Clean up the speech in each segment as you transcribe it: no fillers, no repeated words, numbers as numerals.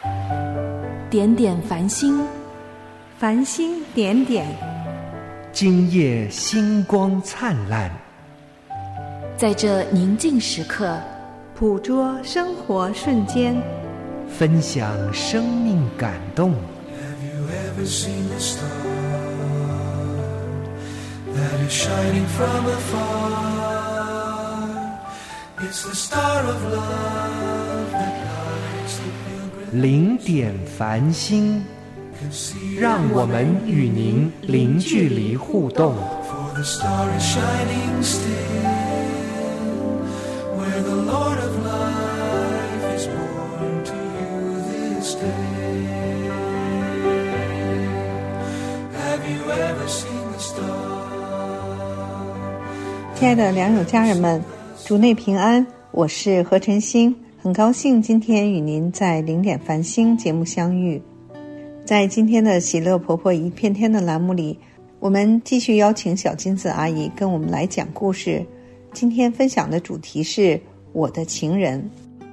点点繁星， 繁星点点， 今夜星光灿烂。 在这宁静时刻， 捕捉生活瞬间， 分享生命感动。 Have you ever seen a star that is shining from afar? It's the star of love that lights the pilgrim. 零点繁星，让我们与您零距离互动。 For the star is shining still, where the Lord of life is born to you this day. Have you ever seen the star? 亲爱的良友家人们，主内平安，我是何晨星，很高兴今天与您在零点繁星节目相遇。在今天的喜乐婆婆一片天的栏目里，我们继续邀请小金子阿姨跟我们来讲故事。今天分享的主题是我的情人。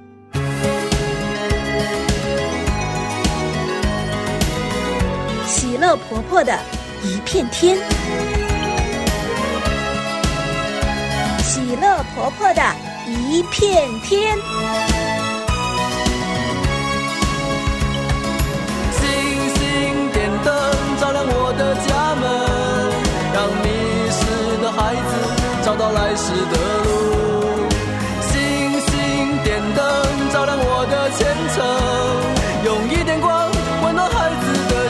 喜乐婆婆的一片天，喜乐婆婆的一片天。 照亮我的家门，让迷失的孩子找到来时的路。星星点灯，照亮我的前程，用一点光温暖孩子的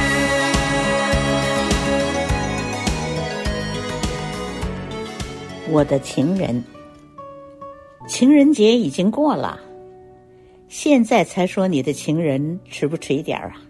心。我的情人，情人节已经过了，现在才说你的情人迟不迟一点啊？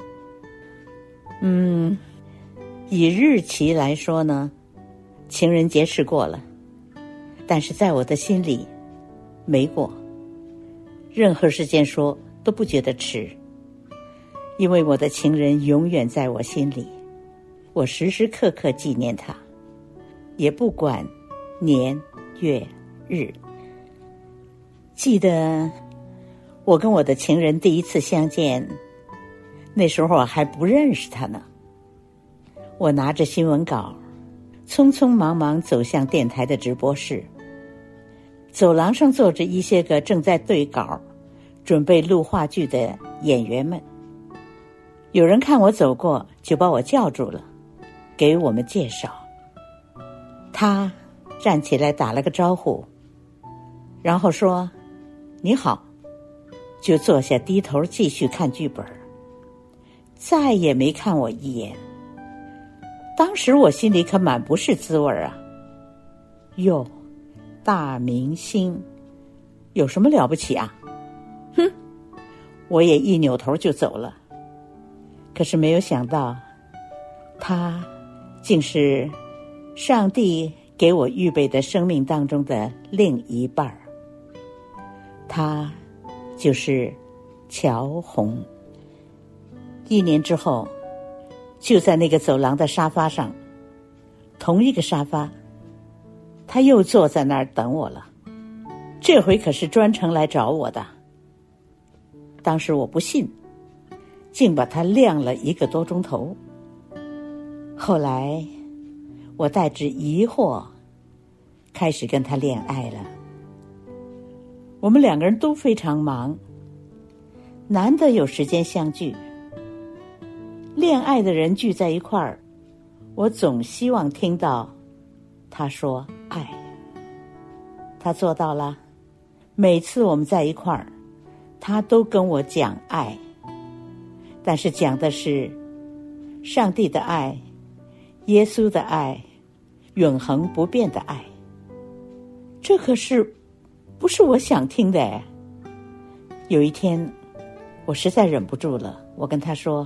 以日期来说呢，情人节是过了，但是在我的心里没过。任何时间说都不觉得迟，因为我的情人永远在我心里，我时时刻刻纪念他，也不管年月日。记得我跟我的情人第一次相见，那时候我还不认识他呢。我拿着新闻稿，匆匆忙忙走向电台的直播室。走廊上坐着一些个正在对稿、准备录话剧的演员们。有人看我走过，就把我叫住了，给我们介绍。他站起来打了个招呼，然后说：“你好。”就坐下低头继续看剧本，再也没看我一眼。当时我心里可满不是滋味啊！哟，大明星有什么了不起啊？哼！我也一扭头就走了。可是没有想到，他竟是上帝给我预备的生命当中的另一半。他就是乔红。1年之后，就在那个走廊的沙发上，同一个沙发，他又坐在那儿等我了。这回可是专程来找我的。当时我不信，竟把他晾了1个多钟头。后来我带着疑惑开始跟他恋爱了。我们2个人都非常忙，难得有时间相聚。恋爱的人聚在一块儿，我总希望听到他说爱。他做到了，每次我们在一块儿，他都跟我讲爱，但是讲的是上帝的爱、耶稣的爱、永恒不变的爱。这可是不是我想听的哎。有一天我实在忍不住了，我跟他说，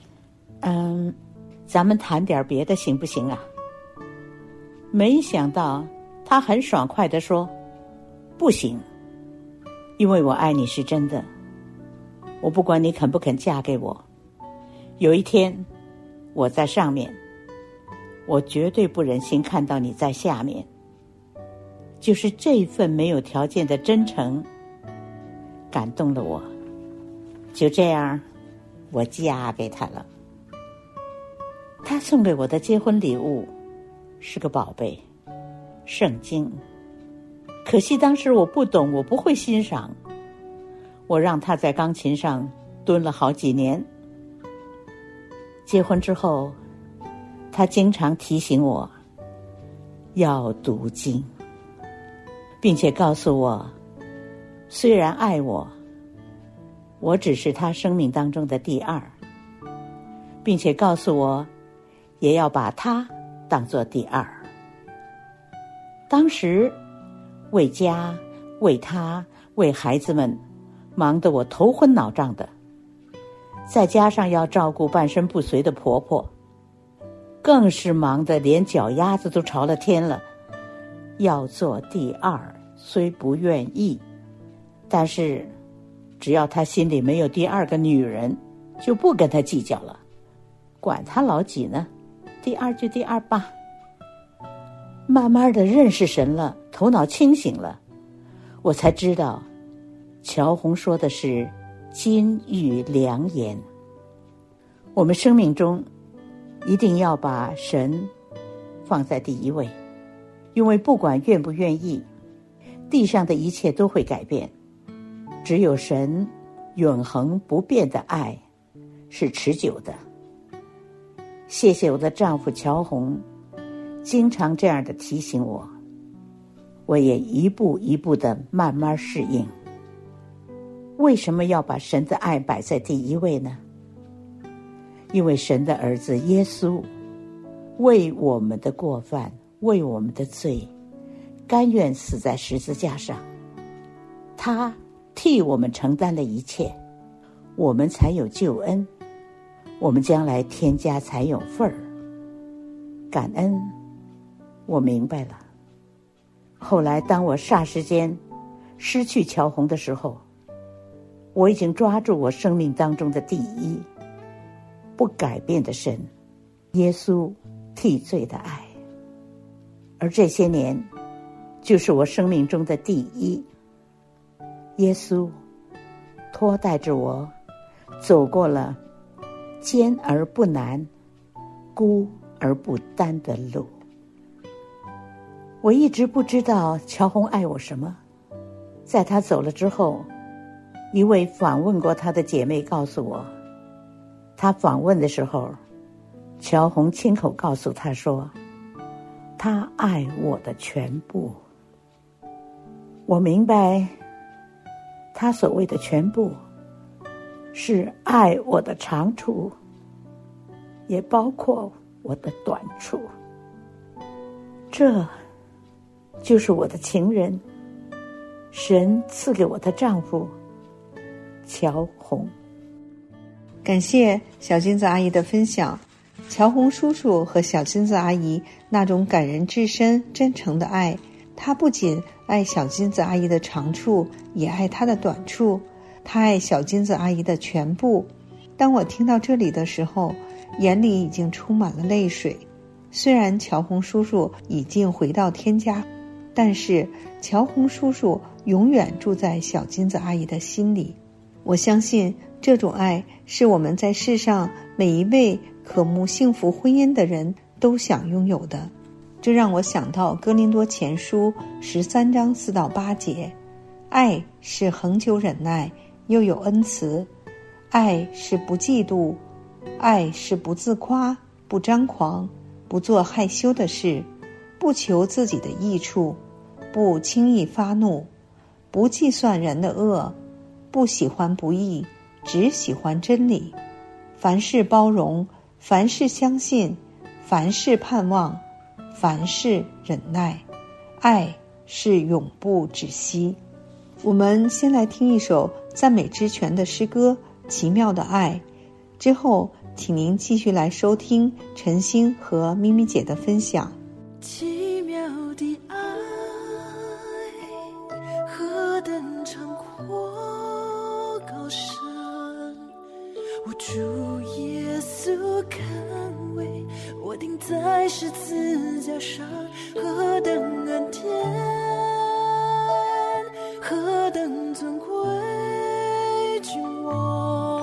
咱们谈点别的行不行啊？没想到他很爽快地说，不行，因为我爱你是真的，我不管你肯不肯嫁给我，有一天我在上面，我绝对不忍心看到你在下面。就是这份没有条件的真诚感动了我。 就这样，我嫁给他了。他送给我的结婚礼物是个宝贝，圣经。可惜当时我不懂，我不会欣赏。我让他在钢琴上蹲了好几年。结婚之后，他经常提醒我要读经，并且告诉我，虽然爱我，我只是他生命当中的第二，并且告诉我也要把他当作第二。当时为家、为他、为孩子们忙得我头昏脑胀的，再加上要照顾半身不遂的婆婆，更是忙得连脚丫子都朝了天了。要做第二，虽不愿意，但是只要他心里没有第二个女人，就不跟他计较了，管他老几呢，第二就第二吧。慢慢的认识神了，头脑清醒了，我才知道乔红说的是金玉良言。我们生命中一定要把神放在第一位，因为不管愿不愿意，地上的一切都会改变，只有神永恒不变的爱是持久的。谢谢我的丈夫乔红经常这样的提醒我，我也一步一步的慢慢适应。为什么要把神的爱摆在第一位呢？因为神的儿子耶稣为我们的过犯，为我们的罪，甘愿死在十字架上，他替我们承担了一切，我们才有救恩，我们将来天家才有份儿。感恩，我明白了。后来当我霎时间失去乔红的时候，我已经抓住我生命当中的第一，不改变的神，耶稣替罪的爱。而这些年就是我生命中的第一，耶稣托带着我走过了艰而不难、孤而不单的路。我一直不知道乔红爱我什么，在他走了之后，一位访问过他的姐妹告诉我，他访问的时候，乔红亲口告诉他说，他爱我的全部。我明白他所谓的全部是爱我的长处，也包括我的短处。这就是我的情人，神赐给我的丈夫乔红。 感谢小金子阿姨的分享。乔红叔叔和小金子阿姨那种感人至深、真诚的爱，他不仅爱小金子阿姨的长处，也爱她的短处，他爱小金子阿姨的全部。当我听到这里的时候，眼里已经充满了泪水。虽然乔红叔叔已经回到天家，但是乔红叔叔永远住在小金子阿姨的心里。我相信这种爱是我们在世上每一位渴慕幸福婚姻的人都想拥有的。这让我想到哥林多前书13章4到8节，爱是恒久忍耐，又有恩慈；爱是不嫉妒；爱是不自夸，不张狂，不做害羞的事，不求自己的益处，不轻易发怒，不计算人的恶，不喜欢不义，只喜欢真理。凡事包容，凡事相信，凡事盼望，凡事忍耐。爱是永不止息。我们先来听一首赞美之泉的诗歌《奇妙的爱》，之后请您继续来收听陈星和咪咪姐的分享。 奇妙的爱，何等长阔高深，我主耶稣看为我钉在十字架上，何等恩典，何等尊贵，君王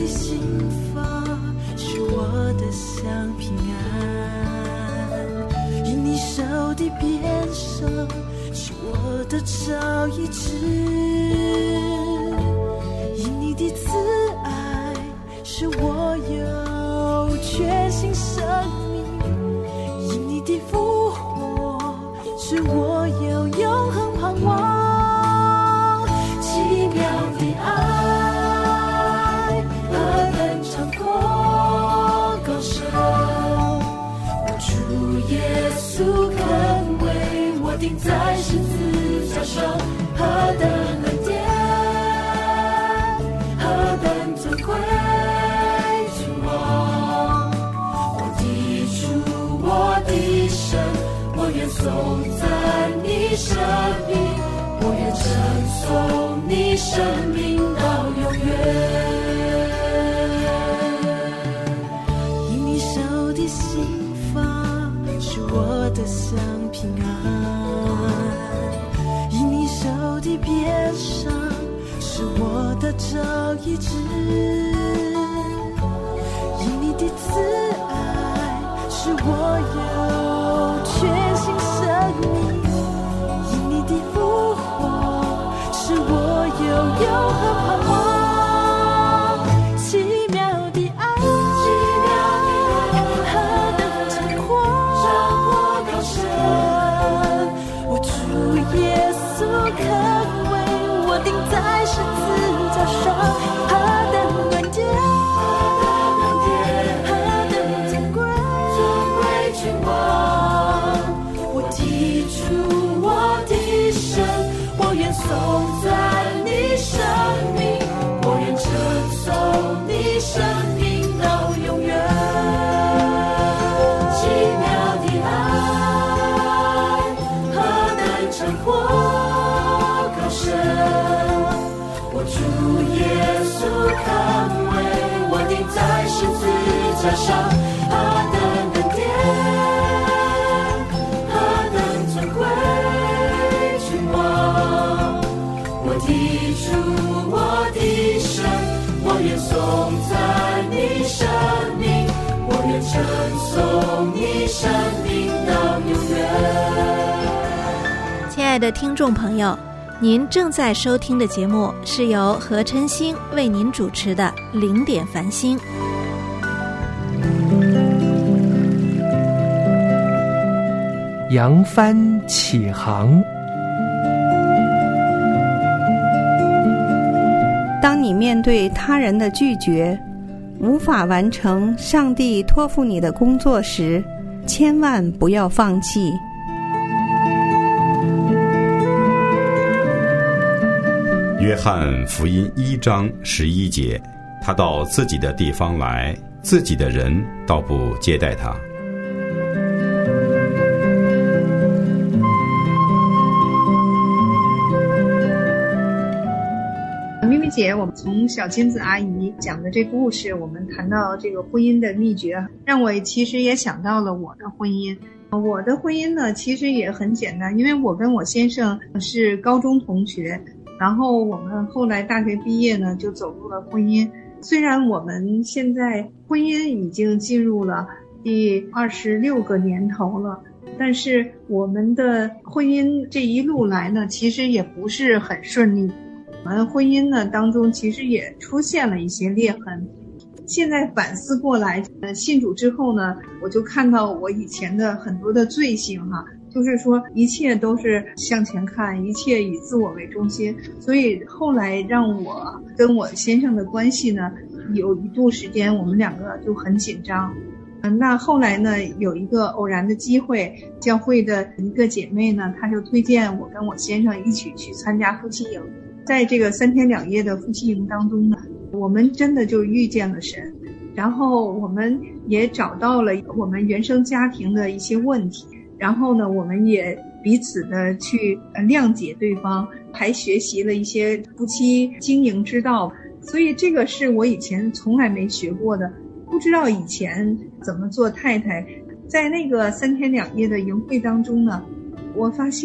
心房是我的香平安，因你手的鞭伤是我的朝医治，因你的慈爱使我有全新生命，因你的复活使我有永恒盼望。奇妙的爱何等长阔高深，我主耶稣肯为我钉在十字架上，何等恩典，何等尊贵君王，我的主，我的神，我愿颂赞你生命，我愿称颂你生命到永远。因你手的心法是我的香平安，因你手的鞭伤是我的朝医治，因你的慈爱使我有全新生命，因你的复活使我有永恒盼望。奇妙的爱，奇妙的爱，何等长阔高深，我主耶稣肯为我钉在十字架上，何等恩典，何等尊贵君王，我的主，我的神，我愿颂赞你生命，我愿称颂你生命到永远。奇妙的爱何等长阔高深，我主耶稣肯为我钉在十字架上，何等恩典，何等尊贵君王，我的主，我的神，我愿颂赞你生命，我愿称颂你生命到永远。 亲爱的听众朋友，您正在收听的节目是由何琛星为您主持的零点繁星。 扬帆起航。 当你面对他人的拒绝，无法完成上帝托付你的工作时，千万不要放弃。 约翰福音1章11节，他到自己的地方来，自己的人倒不接待他。 咪咪姐，我们从小金子阿姨讲的这个故事，我们谈到这个婚姻的秘诀，让我其实也想到了我的婚姻。我的婚姻呢，其实也很简单，因为我跟我先生是高中同学，然后我们后来大学毕业呢，就走入了婚姻。虽然我们现在婚姻已经进入了第26个年头了，但是我们的婚姻这一路来呢，其实也不是很顺利。我们婚姻呢当中其实也出现了一些裂痕。现在反思过来，信主之后呢，我就看到我以前的很多的罪行哈，就是说一切都是向前看，一切以自我为中心，所以后来让我跟我先生的关系呢，有一度时间我们两个就很紧张。那后来呢，有一个偶然的机会，教会的一个姐妹呢，她就推荐我跟我先生一起去参加夫妻营。在这个3天2夜的夫妻营当中呢，我们真的就遇见了神，然后我们也找到了我们原生家庭的一些问题，然后呢，我们也彼此的去谅解对方，还学习了一些夫妻经营之道，所以这个是我以前从来没学过的，不知道以前怎么做太太。在那个3天2夜的营会当中呢，我发现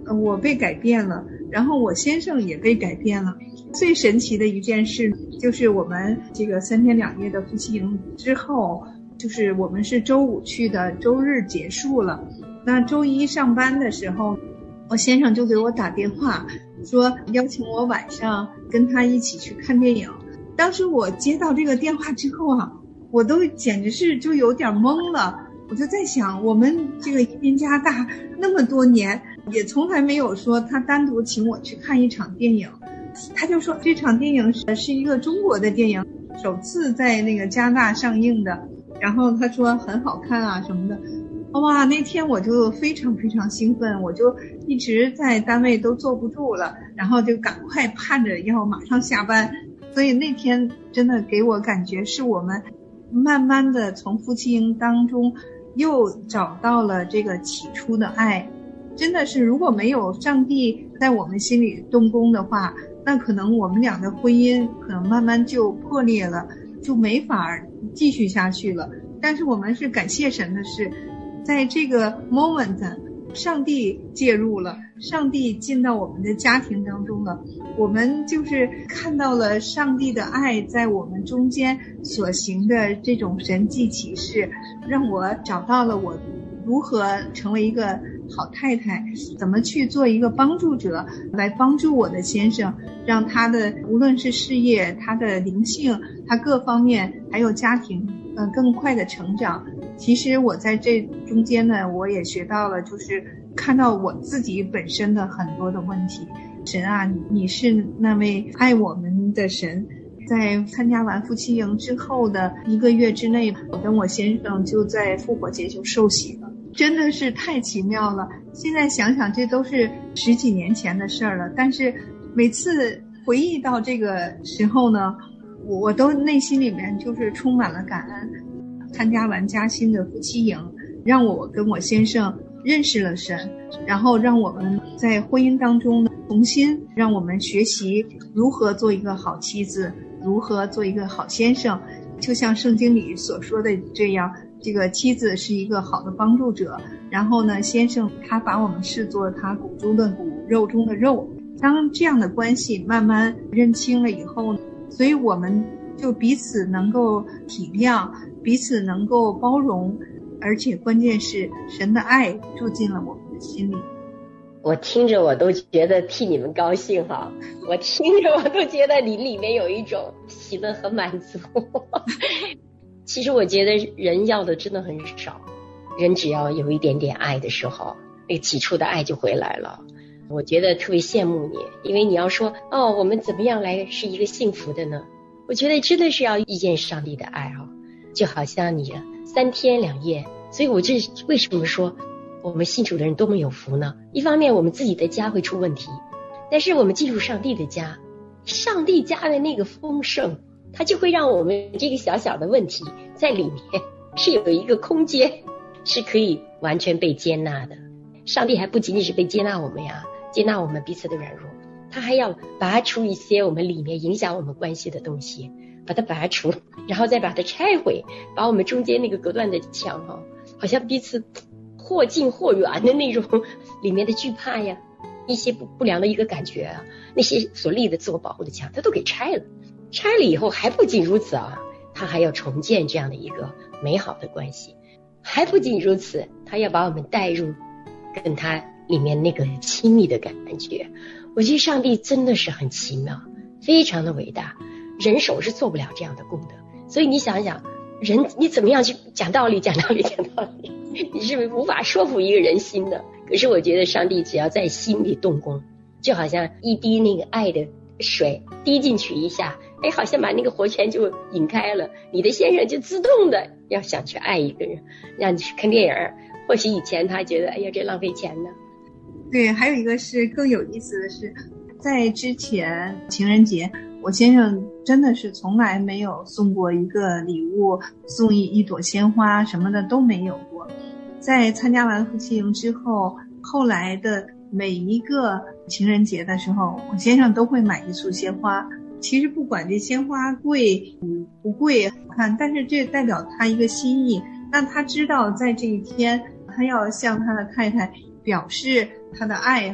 我被改变了，然后我先生也被改变了。最神奇的一件事就是我们这个3天2夜的夫妻营之后，就是我们是周5去的，周日结束了。那周一上班的时候，我先生就给我打电话说邀请我晚上跟他一起去看电影。当时我接到这个电话之后啊，我都简直是就有点懵了。我就在想，我们这个移民加拿大那么多年，也从来没有说他单独请我去看一场电影。他就说这场电影是一个中国的电影，首次在那个加拿大上映的，然后他说很好看啊什么的。哇，那天我就非常非常兴奋，我就一直在单位都坐不住了，然后就赶快盼着要马上下班。所以那天真的给我感觉是我们慢慢的从夫妻营当中又找到了这个起初的爱。真的是如果没有上帝在我们心里动工的话，那可能我们俩的婚姻可能慢慢就破裂了，就没法继续下去了。但是我们是感谢神的是，在这个 moment 上帝介入了，上帝进到我们的家庭当中了，我们就是看到了上帝的爱在我们中间所行的这种神迹奇事，让我找到了我如何成为一个好太太，怎么去做一个帮助者，来帮助我的先生，让他的无论是事业，他的灵性，他各方面还有家庭更快的成长。其实我在这中间呢，我也学到了，就是看到我自己本身的很多的问题。神啊，你是那位爱我们的神。在参加完夫妻营之后的1个月之内，我跟我先生就在复活节就受洗了，真的是太奇妙了。现在想想这都是10几年前的事儿了，但是每次回忆到这个时候呢，我都内心里面就是充满了感恩。参加完嘉欣的夫妻营，让我跟我先生认识了神，然后让我们在婚姻当中呢，重新让我们学习如何做一个好妻子，如何做一个好先生。就像圣经里所说的这样，这个妻子是一个好的帮助者，然后呢，先生他把我们视作他骨中的骨，肉中的肉。当这样的关系慢慢认清了以后呢，所以我们就彼此能够体谅，彼此能够包容，而且关键是神的爱住进了我们的心里。 我听着我都觉得替你们高兴哈，我听着我都觉得你里面有一种喜乐和满足。其实我觉得人要的真的很少，人只要有一点点爱的时候，那个起初的爱就回来了。我觉得特别羡慕你，因为你要说我们怎么样来是一个幸福的呢？我觉得真的是要遇见上帝的爱啊，就好像你3天2夜。所以我这为什么说我们信主的人多么有福呢？一方面我们自己的家会出问题，但是我们进入上帝的家，上帝家的那个丰盛，它就会让我们这个小小的问题在里面是有一个空间，是可以完全被接纳的。上帝还不仅仅是被接纳我们呀，接纳我们彼此的软弱，他还要拔除一些我们里面影响我们关系的东西，把它拔除，然后再把它拆毁，把我们中间那个隔断的墙好像彼此或近或远的那种里面的惧怕呀，一些不良的一个感觉啊，那些所立的自我保护的墙，他都给拆了。拆了以后还不仅如此啊，他还要重建这样的一个美好的关系。还不仅如此，他要把我们带入跟他里面那个亲密的感觉。我觉得上帝真的是很奇妙，非常的伟大，人手是做不了这样的功德。所以你想想，人你怎么样去讲道理，你是无法说服一个人心的。可是我觉得上帝只要在心里动工，就好像一滴那个爱的水滴进去一下，好像把那个活泉就引开了，你的先生就自动的要想去爱一个人，让你去看电影。或许以前他觉得这浪费钱呢。 对，还有一个是更有意思的是，在之前情人节，我先生真的是从来没有送过一个礼物，送一朵鲜花什么的都没有过。在参加完夫妻营之后，后来的每一个情人节的时候，我先生都会买一束鲜花。其实不管这鲜花贵不贵好看，但是这代表他一个心意，让他知道在这一天他要向他的太太表示他的爱。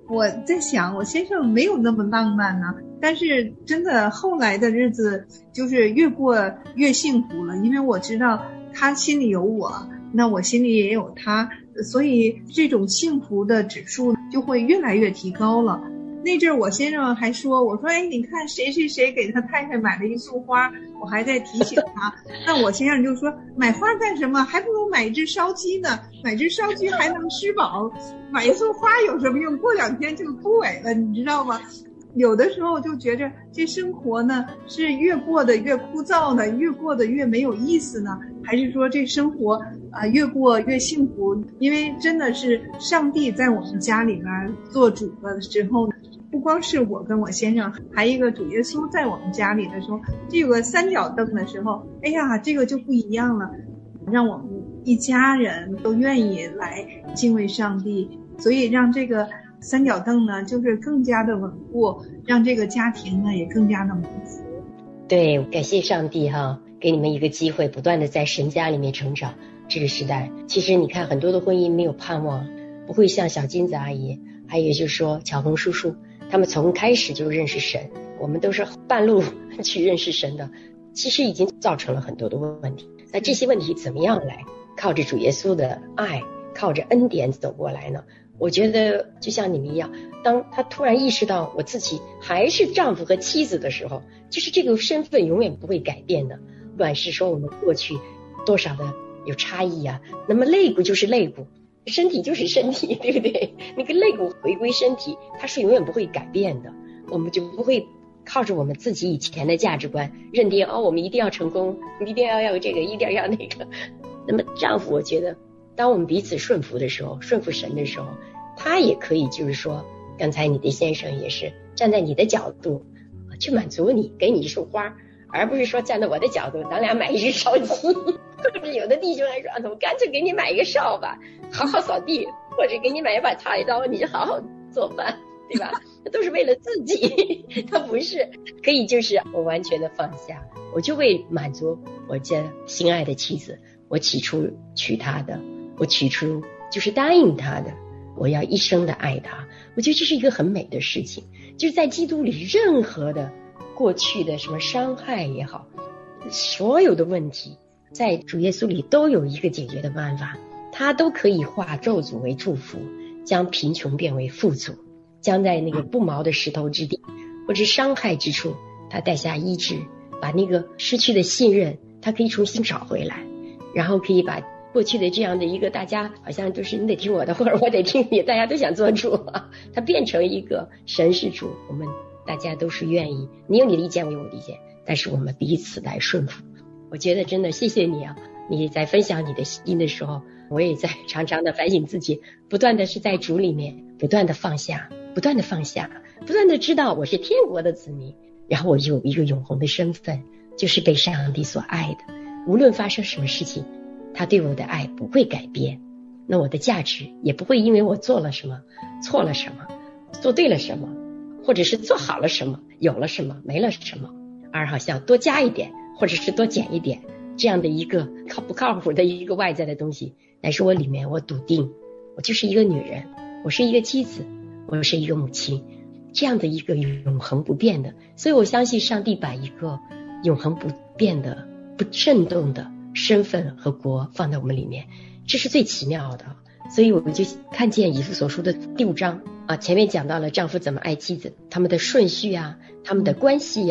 我在想，我先生没有那么浪漫呢，但是真的后来的日子就是越过越幸福了，因为我知道他心里有我，那我心里也有他，所以这种幸福的指数就会越来越提高了。那阵儿我先生还说，我说你看谁谁谁给他太太买了一束花，我还在提醒他。那我先生就说，买花干什么，还不如买一只烧鸡呢，买只烧鸡还能吃饱，买一束花有什么用，过2天就枯萎了，你知道吗？有的时候就觉着这生活呢是越过得越枯燥呢，越过得越没有意思呢，还是说这生活越过越幸福？因为真的是上帝在我们家里面做主的时候，不光是我跟我先生，还一个主耶稣在我们家里的时候，这个3脚凳的时候，哎呀，这个就不一样了，让我们一家人都愿意来敬畏上帝，所以让这个3脚凳呢就是更加的稳固，让这个家庭呢也更加的蒙福。 对，感谢上帝给你们一个机会，不断的在神家里面成长。这个时代其实你看很多的婚姻没有盼望，不会像小金子阿姨还有就是说巧红叔叔他们从开始就认识神，我们都是半路去认识神的，其实已经造成了很多的问题。那这些问题怎么样来靠着主耶稣的爱，靠着恩典走过来呢？我觉得就像你们一样，当他突然意识到我自己还是丈夫和妻子的时候，就是这个身份永远不会改变的，不管是说我们过去多少的有差异啊，那么肋骨就是肋骨，身体就是身体，对不对？那个肋骨回归身体，它是永远不会改变的。我们就不会靠着我们自己以前的价值观认定我们一定要成功，一定要这个，一定要那个。那么丈夫，我觉得当我们彼此顺服的时候，顺服神的时候，他也可以就是说，刚才你的先生也是站在你的角度去满足你，给你一束花，而不是说站在我的角度，咱俩买一只烧鸡。或者有的弟兄还说，我干脆给你买一个扫把，好好扫地，或者给你买一把菜刀，你就好好做饭，对吧？那都是为了自己，他不是可以就是我完全的放下，我就为满足我这心爱的妻子，我起初娶她的，我起初就是答应她的，我要一生的爱她。我觉得这是一个很美的事情，就是在基督里，任何的过去的什么伤害也好，所有的问题在主耶稣里都有一个解决的办法，他都可以化咒诅为祝福，将贫穷变为富足，将在那个不毛的石头之地或者伤害之处他带下医治，把那个失去的信任他可以重新找回来，然后可以把过去的这样的一个大家好像就是你得听我的或者我得听你，大家都想做主，他变成一个神是主，我们大家都是愿意，你有你的意见我有我的意见，但是我们彼此来顺服。我觉得真的谢谢你你在分享你的心的时候，我也在常常的反省自己，不断的是在主里面不断的放下，不断的放下，不断的知道我是天国的子民，然后我有一个永恒的身份，就是被上帝所爱的，无论发生什么事情，他对我的爱不会改变，那我的价值也不会因为我做了什么错了什么做对了什么，或者是做好了什么有了什么没了什么，而好像多加一点或者是多减一点这样的一个不靠谱的一个外在的东西，乃是我里面我笃定我就是一个女人，我是一个妻子，我是一个母亲，这样的一个永恒不变的。所以我相信上帝把一个永恒不变的不震动的身份和国放在我们里面，这是最奇妙的。所以我们就看见以弗所书的第5章前面讲到了丈夫怎么爱妻子，他们的顺序他们的关系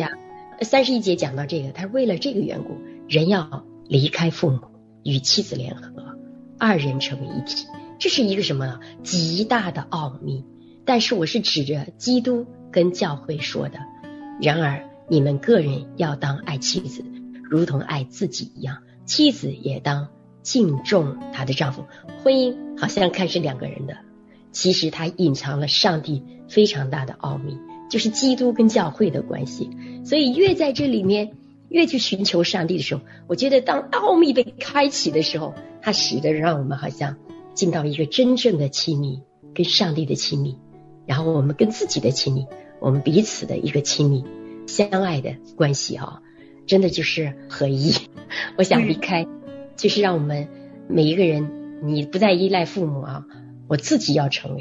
31节讲到这个，他为了这个缘故，人要离开父母，与妻子联合，2人成为一体。这是一个什么呢？极大的奥秘。但是我是指着基督跟教会说的。然而你们个人要当爱妻子，如同爱自己一样，妻子也当敬重她的丈夫。婚姻好像看是2个人的，其实它隐藏了上帝非常大的奥秘，就是基督跟教会的关系。所以越在这里面越去寻求上帝的时候，我觉得当奥秘被开启的时候，它使得让我们好像进到一个真正的亲密，跟上帝的亲密，然后我们跟自己的亲密，我们彼此的一个亲密相爱的关系真的就是合一。我想离开就是让我们每一个人，你不再依赖父母我自己要成为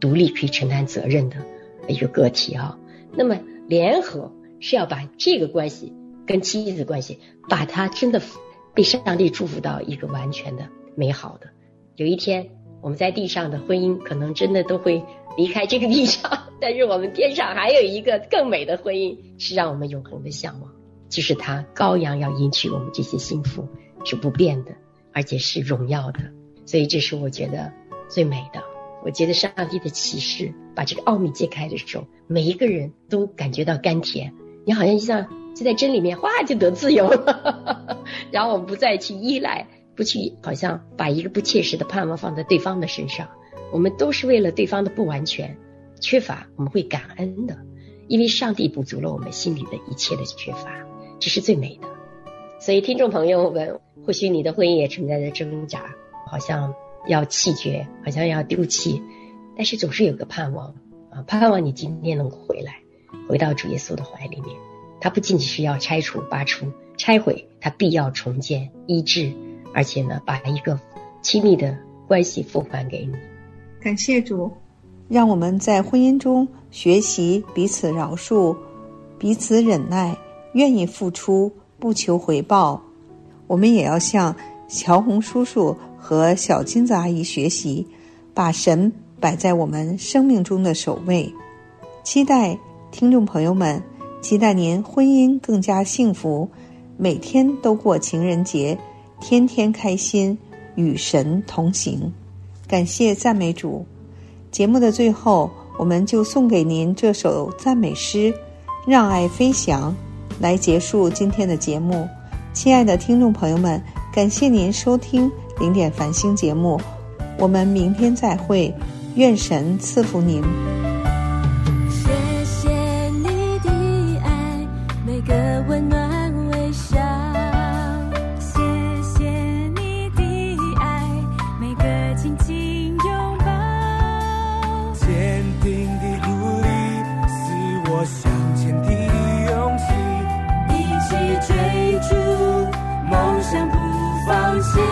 独立去承担责任的一个个体啊。那么联合是要把这个关系跟妻子关系，把它真的被上帝祝福到一个完全的美好的。有一天我们在地上的婚姻可能真的都会离开这个地上，但是我们天上还有一个更美的婚姻是让我们永恒的向往，就是他羔羊要迎娶我们这些幸福，是不变的，而且是荣耀的。所以这是我觉得最美的。我觉得上帝的启示把这个奥秘揭开的时候，每一个人都感觉到甘甜，你好像就在真里面哗就得自由了然后我们不再去依赖，不去好像把一个不切实的盼望放在对方的身上，我们都是为了对方的不完全缺乏，我们会感恩的，因为上帝补足了我们心里的一切的缺乏，这是最美的。所以听众朋友们，或许你的婚姻也存在着挣扎，好像要弃绝，好像要丢弃，但是总是有个盼望啊，盼望你今天能回来，回到主耶稣的怀里面。他不仅仅是要拆除、拔除、拆毁，他必要重建、医治，而且呢，把一个亲密的关系复还给你。 感谢主，让我们在婚姻中学习彼此饶恕、彼此忍耐，愿意付出，不求回报。我们也要向乔红叔叔和小金子阿姨学习，把神摆在我们生命中的首位。期待听众朋友们，期待您婚姻更加幸福，每天都过情人节，天天开心，与神同行。感谢赞美主。节目的最后，我们就送给您这首赞美诗《让爱飞翔》，来结束今天的节目。亲爱的听众朋友们，感谢您收听零点繁星节目，我们明天再会，愿神赐福您。 谢谢你的爱，每个温暖微笑，谢谢你的爱，每个紧紧拥抱， 坚定的鼓励是我向前的勇气， 一起追逐梦想不放弃，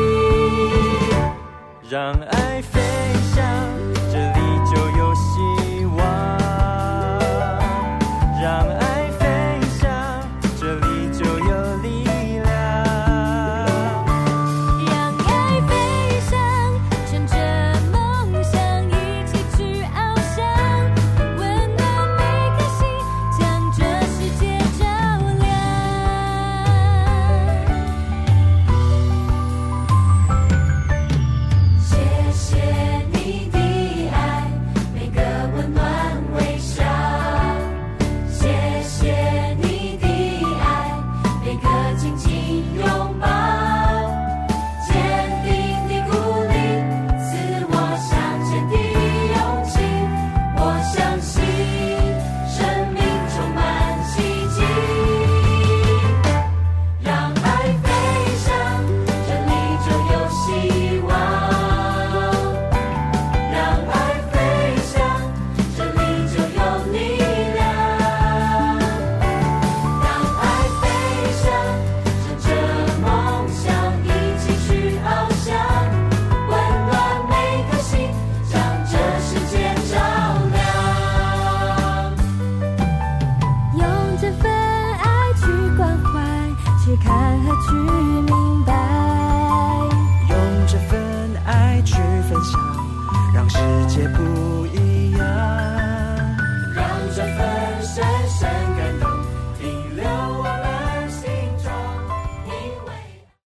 让爱飞翔，这里就有希望，让爱飞翔，这里就有力量， 让爱飞翔，乘着梦想一起去翱翔，温暖每颗心，将这世界照亮。谢谢你的爱，每个温暖微笑，谢谢你的爱，每个紧紧拥抱，坚定的鼓励赐我向前的勇气，我相信生命充满奇迹，让爱飞翔，这里就有希望，让爱飞翔，这里就有力量，让爱飞翔，乘着梦想一起去翱翔，温暖每颗心，将这世界照亮，用这份爱去关怀，去看和去